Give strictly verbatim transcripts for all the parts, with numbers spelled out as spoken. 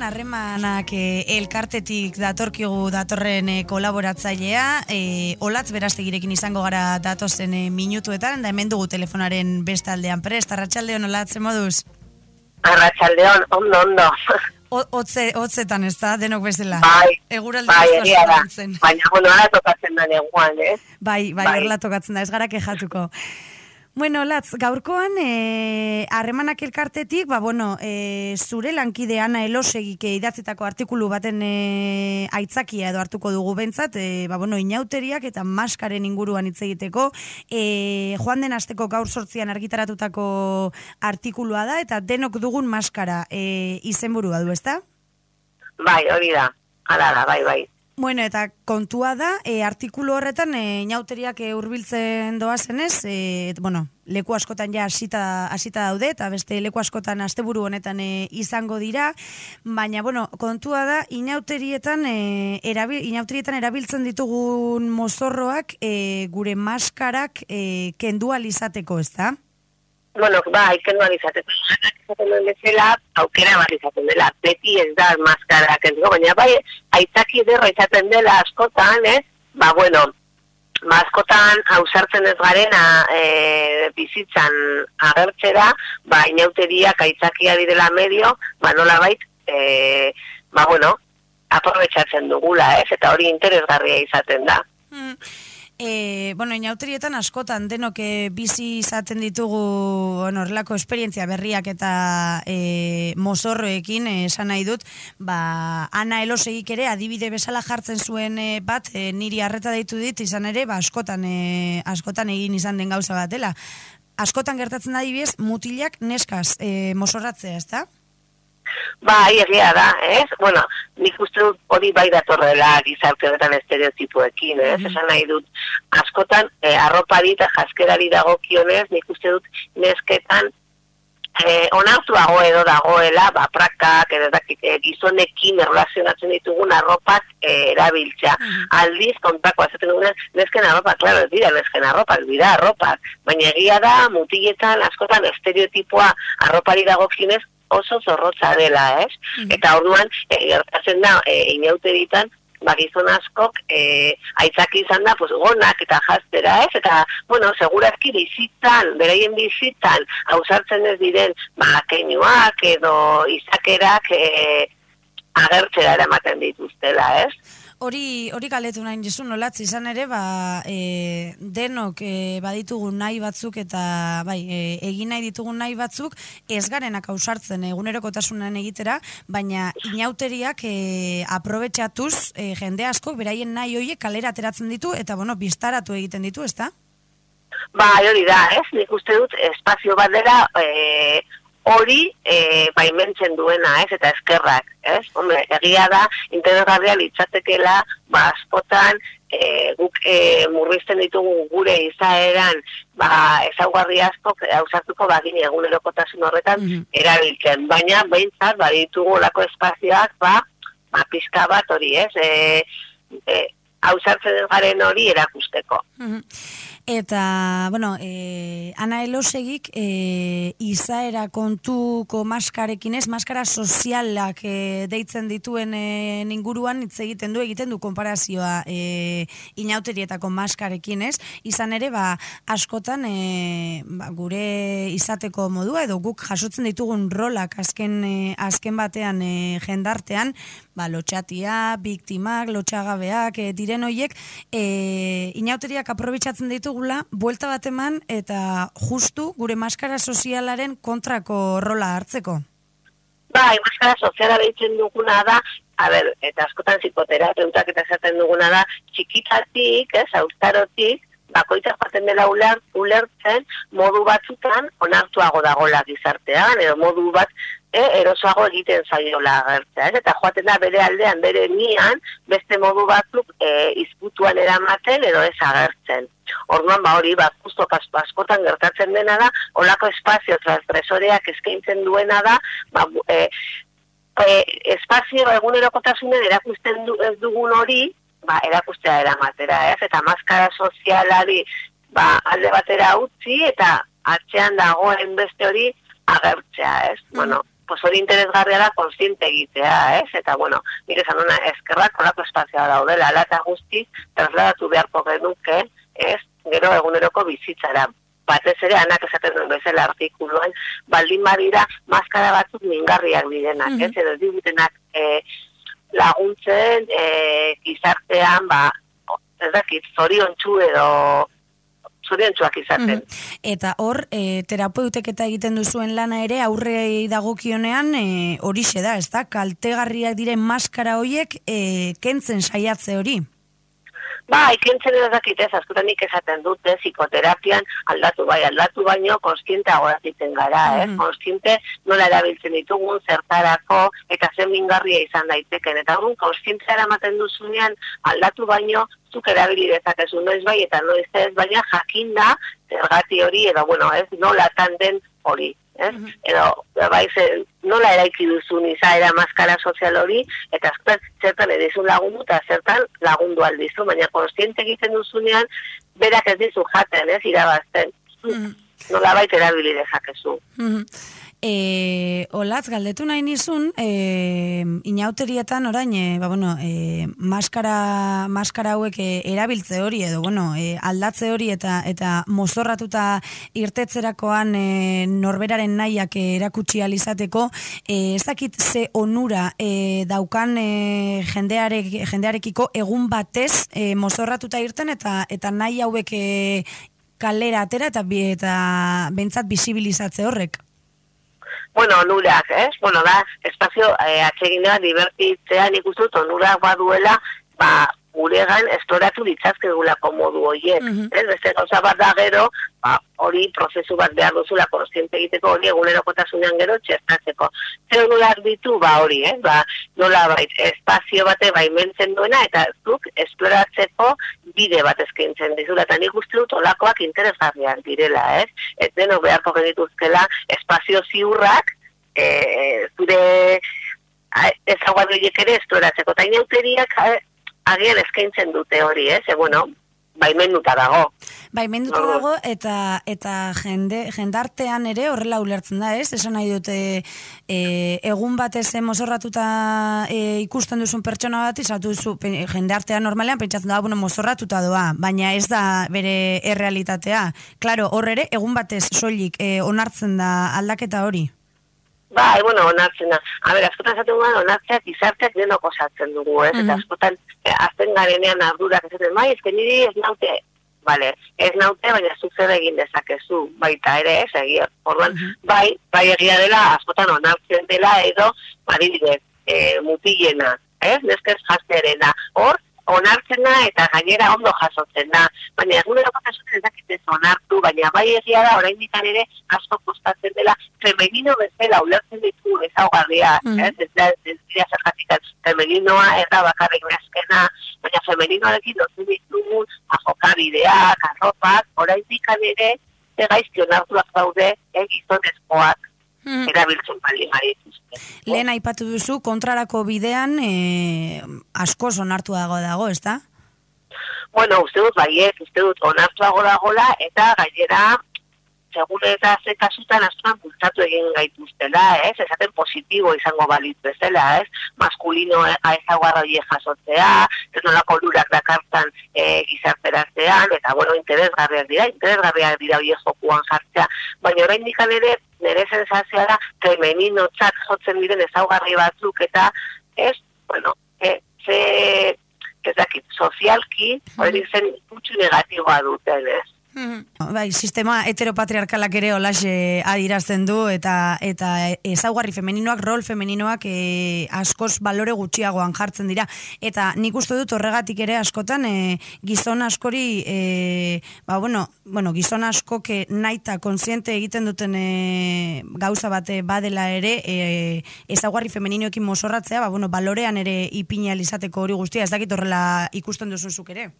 harremanak e, elkartetik datorkigu datorren e, kolaboratzailea, e, Olatz Berastegirekin izango gara datozen e, minutuetan, da hemen dugu telefonaren beste aldean prest. Arratsaldeon, Olatz, ze moduz? Arratsaldeon, ondo, ondo. Otze, otzetan ez da, denok bezala. Bai, Eguraldi bai, egia da. zen. Baina, bueno, ara tokatzen da neguan, ez? Bai, bai, horrela bai. Tokatzen da, ez gara kejatuko. Bueno, Latz, gaurkoan eh, harremanak elkartetik, ba, bueno, eh, zure lankide Ana Elosegik idatzitako artikulu baten eh, aitzakia edo hartuko dugu bentsat, eh, ba, bueno, inauteriak eta maskaren inguruan hitz egiteko, eh, joan den asteko gaur sortzian argitaratutako artikulua da, eta denok dugun maskara eh, izenburua du, ezta? Bai, hori da, hala da, bai, bai. Bueno, eta kontua da, e, artikulu horretan e, inauteriak e, hurbiltzen doazenez, e, bueno, leku askotan ja hasita hasita daude, eta beste leku askotan asteburu honetan e, izango dira, baina, bueno, kontua da, inauterietan, e, erabil, inauterietan erabiltzen ditugun mozorroak e, gure maskarak e, kendu alizateko, ez da? Bueno, bai, kendu alizateko. Izaten duen bezala, aukera bat izaten dela, beti ez da maskara kentzeko, baina bai, aitzaki derro izaten dela askotan, ez? Ba, bueno, askotan hausartzen ez garena e, bizitzan agertzera, ba, inauteriak aitzakia direla medio, ba, nola bait, e, ba, bueno, aprobetxatzen dugula, ez? Eta hori interesgarria izaten da. Hmm. E, bueno, inauterietan askotan denok e, bizi izaten ditugu horrelako esperientzia berriak eta e, mozorroekin, esan nahi dut, ba, Ana Elosegik ere adibide bezala jartzen zuen e, bat, e, niri harreta deitu dit, izan ere, ba, askotan, e, askotan egin izan den gauza batela. Askotan gertatzen da adibidez, mutilak neskaz e, mozorratzea, ez da? Bai, egia da, ez? Bueno, nik uste dut hori bai datorrela gizarteetan estereotipoekin, ez? Mm-hmm. Esan nahi dut, askotan, eh, arropari eta jaskerari dagokionez, nik uste dut nesketan eh, onartuago edo dagoela, ba, prakak, edo dakik, eh, gizonekin erlazionatzen ditugun arropak eh, erabiltza. Mm-hmm. Aldiz, kontako azaten dugunen, nesken arropak, klaro, ez dira nesken arropak, dira arropak, baina egia da, mutiletan, askotan, estereotipoa arropari dagokionez, oso zorrotza dela, ez? Mm-hmm. Eta orduan, e, gertatzen da, e, inauteritan, ba, gizon askok, e, aitzaki izan da, pues, gonak eta jaztera, ez? Eta, bueno, segurazki bizitzan, beraien bizitzan, hausartzen ez diren, ba, keinuak edo izakerak e, agertzera eramaten dituztela, ez? Hori, hori galetu nahi jesu, Olatz, izan ere, ba, e, denok e, baditugun nahi batzuk eta bai, e, egin nahi ditugun nahi batzuk, ez garenak ausartzen egunerokotasunan egitera, baina inauteriak e, aprobetxatuz e, jende asko beraien nahi horiek kalera ateratzen ditu eta, bueno, biztaratu egiten ditu, ezta? Ba, hori da, ez? Nik uste dut espazio bat dela e, hori e, baimentzen duena, ez? Eta eskerrak, ez? Hombre, egia da, interesgarria litzatekela, ba, askotan, e, guk e, murrizten ditugu gure izaeran, ba, ezaugarri askok ausartuko bagin egunerokotasun horretan mm-hmm. erabiltzen. Baina, behintzat, baditugu lako espazioak, ba, ba, pizka bat hori, ez? E, e, ausartzen ez garen hori erakusteko. Mm-hmm. Eta, bueno, e, Ana Elosegik e, izaera kontuko maskarekin ez, maskara sozialak e, deitzen dituen e, inguruan hitz egiten du, egiten du konparazioa e, inauterietako maskarekin ez, izan ere, ba, askotan e, ba, gure izateko modua edo guk jasotzen ditugun rolak azken, e, azken batean e, jendartean, ba, lotxatia, biktimak, lotxagabeak, e, diren hoiek, e, inauteriak aprobetxatzen ditugu buelta bat eman eta justu gure maskara sozialaren kontrako rola hartzeko. Bai, maskara soziala deitzen duguna da, a ber, eta askotan psikoterapeutak eta esaten duguna da, txikitatik, ez, haurtzarotik, bakoitzak jaten dela uler, ulertzen modu batzutan onartuago dagoela gizartean, edo modu bat e, erosoago egiten zaiola agertzea, ez? Eta joaten da bere aldean, bere nian, beste modu batzuk e, izputuan eramaten edo ez agertzen. Orduan, ba hori, ba, justo askotan gertatzen dena da, olako espazio transgresoreak eskaintzen duena da, ba, e, e, espazio egunerokotasunen erakusten du, ez dugun hori, ba, erakustea eramatera, ez? Eta maskara sozialari, ba, alde batera utzi, eta atzean dagoen beste hori agertzea, ez? Mm. Bueno, pues hori interesgarria da konstiente egitea, ez? Eta, bueno, nire esan ona, eskerrak horako espazioa daudela, ala eta guztiz, trasladatu beharko genuke, ez? Gero eguneroko bizitzara. Batez ere, anak esaten duen bezala artikuluan, baldin badira, maskara batzuk mingarriak direnak, ez? Edo ez digutenak e, laguntzen, e, gizartean, ba, ez dakit, zoriontsu edo zoriontsuak izaten. Eta hor, e, terapeutek eta egiten duzuen lana ere, aurrei dagokionean, e, horixe da, ez da? Kaltegarriak diren maskara horiek, e, kentzen saiatze hori. Ba, ikentzen ez dakit ez, askotan nik esaten dute, psikoterapian aldatu bai, aldatu baino, konstiente agorazitzen gara, ez? Mm -hmm. Konstiente nola erabiltzen ditugun, zertarako, eta zen mingarria izan daiteken. Eta hori, konstiente eramaten duzunean, aldatu baino, zuk erabili dezakezu noiz bai, eta noiz ez, baina jakinda, zergati hori, edo, bueno, ez, nola den hori. Ez? Mm -hmm. Edo, bai, ze, nola eraiki duzun izaera maskara sozial hori, eta azkuten zertan edizun lagundu, eta zertan lagundu aldizu, baina konstiente egiten duzunean, berak ez dizu jaten, ez, irabazten. Mm -hmm. Nola baita erabili dezakezu. Mm -hmm. E, olatz, galdetu nahi nizun, e, inauterietan orain, e, ba, bueno, e, maskara, maskara hauek e, erabiltze hori, edo, bueno, e, aldatze hori, eta eta mozorratuta irtetzerakoan e, norberaren nahiak e, erakutsi alizateko, e, ez dakit ze onura e, daukan e, jendearek, jendearekiko egun batez e, mozorratuta irten, eta eta nahi hauek e, kalera atera, eta, eta bentsat bisibilizatze horrek. Bueno, onurak, ez? Bueno, da, espazio eh, atseginea divertitzea nik uste dut onurak baduela, ba, guregan esploratu ditzazkegulako modu horiek. Mm -hmm. Ez? Beste gauza bat da gero, ba, hori prozesu bat behar duzula konstiente egiteko, hori egunerokotasunean gero txertatzeko. Zer onurak ditu, ba hori, eh? Ba, nola bait, espazio bate baimentzen duena, eta zuk esploratzeko bide bat eskaintzen dizula, eta nik uste dut olakoak interesgarriak direla, ez? Ez deno beharko genituzkela espazio ziurrak, e, zure ezaguarri horiek ere esploratzeko, eta inauteriak agian eskaintzen dute hori, ez? E, bueno, baimenduta dago. Baimenduta dago, eta eta jende, jendartean ere horrela ulertzen da, ez? Esan nahi dute, e, egun batez mozorratuta e, ikusten duzun pertsona bat, izatu duzu, jendartean normalean pentsatzen da, bueno, mozorratuta doa, baina ez da bere errealitatea. Claro, hor ere, egun batez soilik e, onartzen da aldaketa hori. Ba, e, bueno, onartzen da. A ber, askotan zaten guan, onartzeak izarteak denok osatzen dugu, ez? Mm -hmm. Eta askotan, e, azten garenean ardurak ezaten, bai, ez niri ez naute, vale, ez naute, baina zuzer egin dezakezu, baita ere, ez egia. Orduan, mm -hmm. bai, bai egia dela, askotan onartzen dela, edo, badibidez, e, mutilena, ez? Neskez jazterena. Hor, onartzen da eta gainera ondo jasotzen da. Baina egunerokotasunen ez dakitez onartu, baina bai egia da, oraindik ere asko kostatzen dela, femenino bezala ulertzen ditu ezaugarriak, mm. ez? Ez da, ez dira zergatik, femeninoa ez da bakarrik neskena, baina femeninoarekin dozen ditugu, jokabideak, arropak, oraindik ere, ze gaizki onartuak daude, eh, gizonezkoak, erabiltzen bali marituzte. Lehen aipatu duzu, kontrarako bidean e, asko onartu dago dago, ez da? Bueno, uste dut baiet, uste dut onartuago dagola, eta gainera, segun eta ze kasutan askoan bultzatu egin gaituztela, ez? Esaten positibo izango balitz bezala, ez? Maskulino ezaguarra horiek jasotzea, ez nolako lurak dakartan e, gizarteratzean, eta bueno, interesgarriak dira, interesgarriak dira horiek jokuan jartzea, baina oraindik ere, nire sensazioa da, femenino txat jotzen diren ezaugarri batzuk, eta ez, bueno, e, ze, ez dakit, sozialki, hori zen gutxu negatiboa duten, ez? Bai, sistema heteropatriarkalak ere holaxe adirazten du, eta eta ezaugarri femeninoak, rol femeninoak e, askoz balore gutxiagoan jartzen dira, eta nik uste dut horregatik ere askotan e, gizon askori e, ba, bueno, bueno, gizon askok naita konsiente egiten duten e, gauza bate badela ere e, ezaugarri femeninoekin mozorratzea, ba, bueno, balorean ere ipina izateko hori guztia, ez dakit horrela ikusten duzuzuk ere.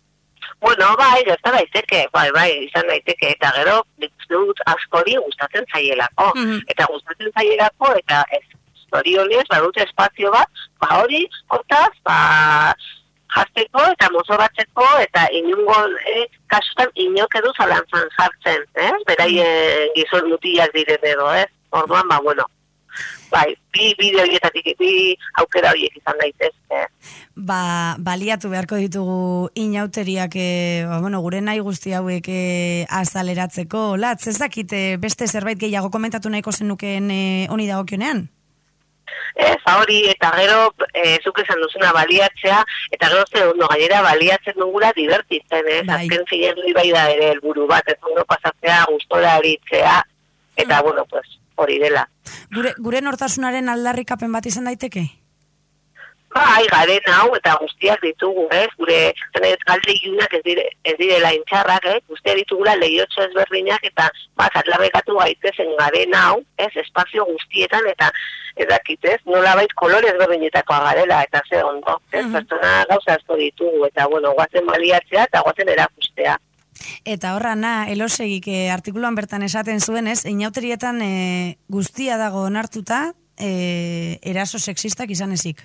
Bueno, bai, gerta daiteke, bai, bai, izan daiteke, eta gero, dut askori gustatzen zaielako. Mm -hmm. Eta gustatzen zaielako, eta ez, zorionez, badut espazio bat, ba hori, hortaz, ba, jazteko eta mozorratzeko, eta inungo, eh, kasutan inok edu zalantzan jartzen, ez? Beraien gizon mutilak diren edo, ez? Orduan, ba, bueno, bai, bi bideo horietatik, bi aukera horiek izan daitezke. Ba, baliatu beharko ditugu inauteriak, e, ba, bueno, gure nahi guzti hauek e, azaleratzeko. Latz, ez dakit beste zerbait gehiago komentatu nahiko zenukeen e, honi dagokionean? Ez, hori, eta gero, e, zuk esan duzuna baliatzea, eta gero ze ondo gainera baliatzen dugula divertitzen, ez? Bai. Azken ziren dui bai da ere helburu bat, ez ondo pasatzea, gustora aritzea, eta, mm. bueno, pues, hori dela. Gure, gure nortasunaren aldarrikapen bat izan daiteke? Bai, garen hau, eta guztiak ditugu, ez? Gure, zenez, galde iunak ez, dire, ez direla intxarrak, ez? Guztiak ditugula lehiotxo ezberdinak, eta, bat, atlarrekatu gaitezen garen hau, ez? Espazio guztietan, eta, ez dakit, ez? Nolabait kolore ezberdinetakoa garela, eta ze ondo, ez? Mm-hmm. Pertsona gauza asko ditugu, eta, bueno, guazen baliatzea, eta guazen erakustea. Eta horra, na, Elosegik e, artikuluan bertan esaten zuen, ez? Inauterietan e, guztia dago onartuta, e, eraso sexistak izan ezik.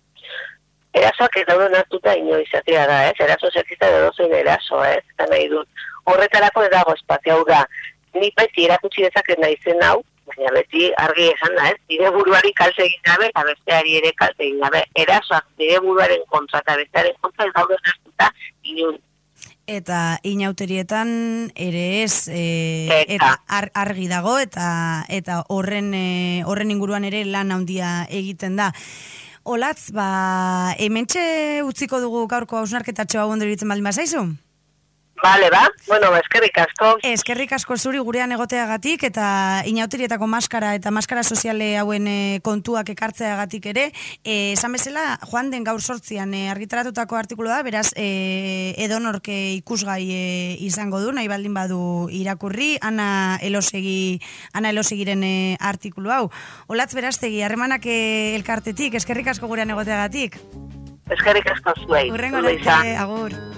Erasoak ez daude onartuta inoizatea da, ez? Eraso sexista edo zein eraso, ez? Eta nahi dut. Horretarako ez dago espazio hau da. Nik beti erakutsi dezaket naizen hau, baina beti argi esan da, ez? Nire buruari kalte egin gabe, eta besteari ere kalte egin gabe. Erasoak nire buruaren kontra eta bestearen kontra ez daude onartuta inun. Eta inauterietan ere ez, e, eta ar, argi dago, eta eta horren e, horren inguruan ere lan handia egiten da. Olatz, ba, hementxe utziko dugu gaurko hausnarketatxo hau ondo iruditzen baldin bazaizu? Bale, ba? Bueno, eskerrik asko. Eskerrik asko zuri gurean egoteagatik, eta inauterietako maskara eta maskara soziale hauen e, kontuak ekartzeagatik ere. E, esan bezala, joan den gaur sortzian e, argitaratutako artikulu da, beraz, e, edonorke ikusgai e, izango du, nahi baldin badu irakurri, Ana Elosegi, Ana Elosegiren e, artikulu hau. Olatz Berastegi, harremanak e, elkartetik, eskerrik asko gurean egoteagatik. Eskerrik asko zuei. Urrengo arte, agur.